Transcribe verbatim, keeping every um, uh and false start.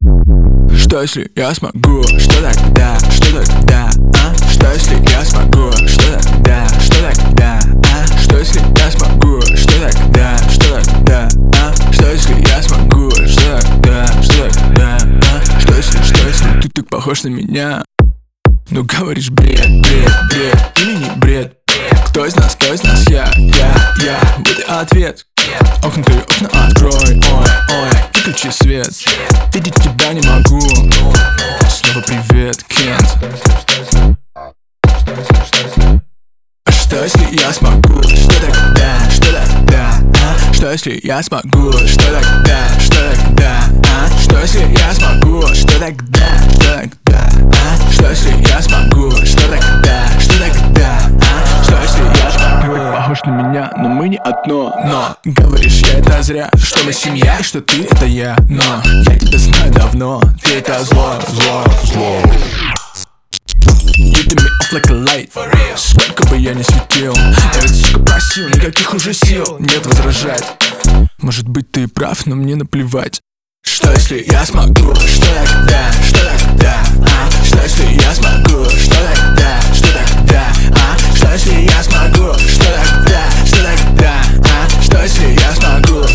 Что если я смогу? Что тогда? Что тогда? А? Что если я смогу? Что тогда? Что тогда? А? Что если я смогу? Что тогда? Что тогда? А? Что если я смогу? Что тогда? Что тогда? А? Что если, что если ты так похож на меня? Ну говоришь бред, бред, бред или не бред? Кто из нас, кто из нас я, я, я? Вот и ответ. Окна твои, окна открой, ой, ой, выключи свет. Видеть тебя не могу. Снова привет, Кент. А что если я смогу? Что тогда? Что тогда? А? Что если я смогу? Что тогда? Что тогда? А? Что если я смогу? Что тогда? Что тогда? А? Что если я смогу? Что тогда? Что тогда? А? Что если я смогу? Ты похож на меня, но мы не одно. Но говоришь, я это зря, что мы семья и что ты это я. Но я тебя знаю давно, ты это зло, зло, зло. You do me off like a light. Сколько бы я ни светил, я ведь сука просил, никаких уже сил нет возражать. Может быть ты прав, но мне наплевать. Что если я смогу? Что тогда? Что тогда? А? Что если я смогу? Что тогда? Что тогда? А? Что если я смогу? Что тогда? Что тогда? А? Что если я смогу?